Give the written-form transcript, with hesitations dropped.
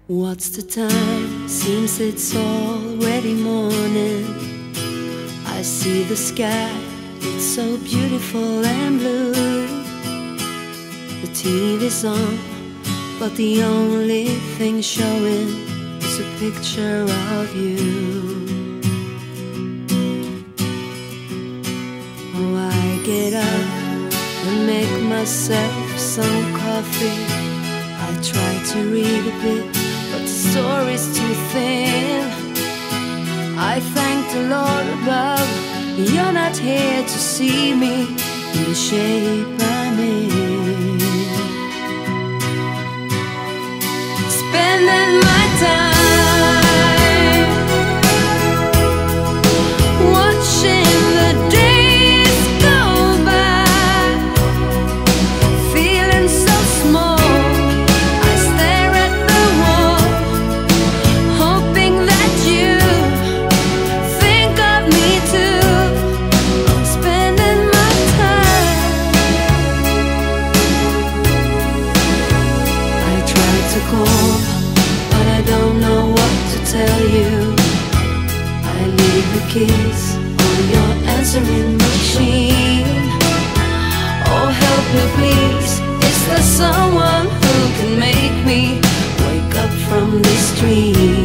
What's the time? Seems it's already morning. I see the sky, it's so beautiful and blue. The TV's on, but the only thing showing is a picture of you. Oh, I get up and make myself some coffee. I try to read a bit, but the story's too thin. I thank the Lord above, you're not here to see me in the shape I'm in. Spending my time watching the days go by, feeling so small. I stare at the wall, hoping that you think of me too. I'm spending my time. I try to call, but I don't know what to tell you. I leave the keys on your answering machine. Oh, help me please, is there someone who can make me wake up from this dream?